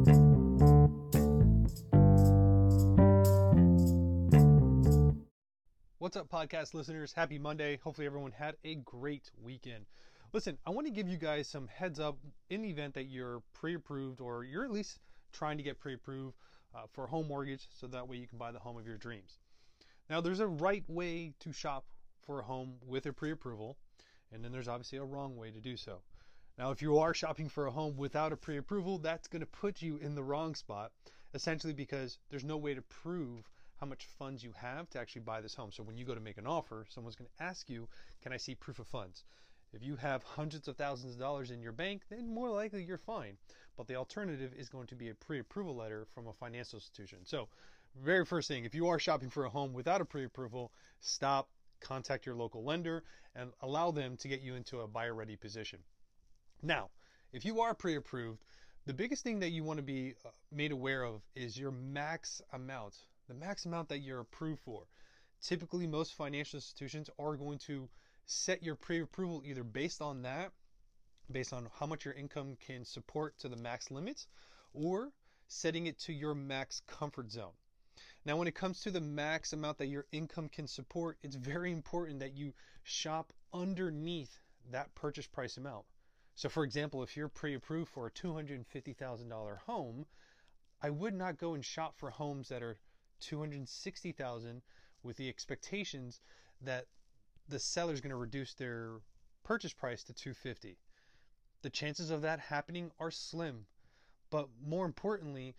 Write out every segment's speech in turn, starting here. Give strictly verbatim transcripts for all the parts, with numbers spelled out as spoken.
What's up, podcast listeners? Happy Monday. Hopefully everyone had a great weekend. Listen, I want to give you guys some heads up in the event that you're pre-approved or you're at least trying to get pre-approved uh, for a home mortgage so that way you can buy the home of your dreams. Now, there's a right way to shop for a home with a pre-approval, and then there's obviously a wrong way to do so. Now, if you are shopping for a home without a pre-approval, that's going to put you in the wrong spot, essentially because there's no way to prove how much funds you have to actually buy this home. So when you go to make an offer, someone's going to ask you, can I see proof of funds? If you have hundreds of thousands of dollars in your bank, then more likely you're fine. But the alternative is going to be a pre-approval letter from a financial institution. So very first thing, if you are shopping for a home without a pre-approval, stop, contact your local lender, and allow them to get you into a buyer-ready position. Now, if you are pre-approved, the biggest thing that you want to be made aware of is your max amount. The max amount that you're approved for. Typically, most financial institutions are going to set your pre-approval either based on that, based on how much your income can support to the max limits, or setting it to your max comfort zone. Now, when it comes to the max amount that your income can support, it's very important that you shop underneath that purchase price amount. So, for example, if you're pre-approved for a two hundred fifty thousand dollars home, I would not go and shop for homes that are two hundred sixty thousand dollars with the expectations that the seller is going to reduce their purchase price to two hundred fifty thousand dollars. The chances of that happening are slim, but more importantly,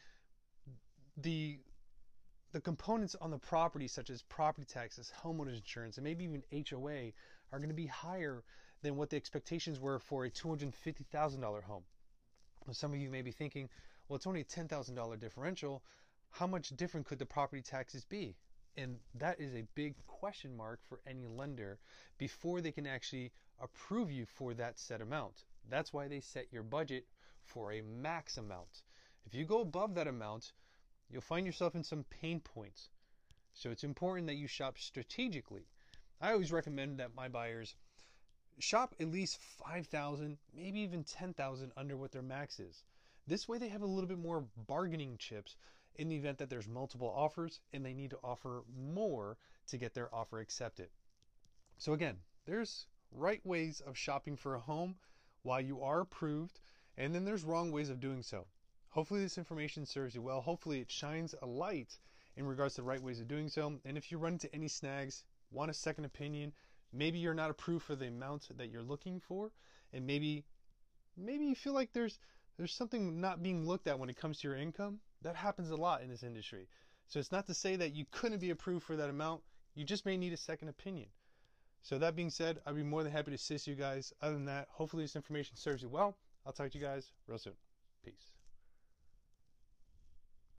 the the components on the property, such as property taxes, homeowners insurance, and maybe even H O A, are going to be higher than what the expectations were for a two hundred fifty thousand dollars home. Some of you may be thinking, well, it's only a ten thousand dollars differential. How much different could the property taxes be? And that is a big question mark for any lender before they can actually approve you for that set amount. That's why they set your budget for a max amount. If you go above that amount, you'll find yourself in some pain points. So it's important that you shop strategically. I always recommend that my buyers shop at least five thousand dollars, maybe even ten thousand dollars under what their max is. This way they have a little bit more bargaining chips in the event that there's multiple offers and they need to offer more to get their offer accepted. So again, there's right ways of shopping for a home while you are approved, and then there's wrong ways of doing so. Hopefully this information serves you well. Hopefully it shines a light in regards to the right ways of doing so. And if you run into any snags, want a second opinion, maybe you're not approved for the amount that you're looking for, and maybe maybe you feel like there's there's something not being looked at when it comes to your income. That happens a lot in this industry. So it's not to say that you couldn't be approved for that amount. You just may need a second opinion. So that being said, I'd be more than happy to assist you guys. Other than that, hopefully this information serves you well. I'll talk to you guys real soon. Peace.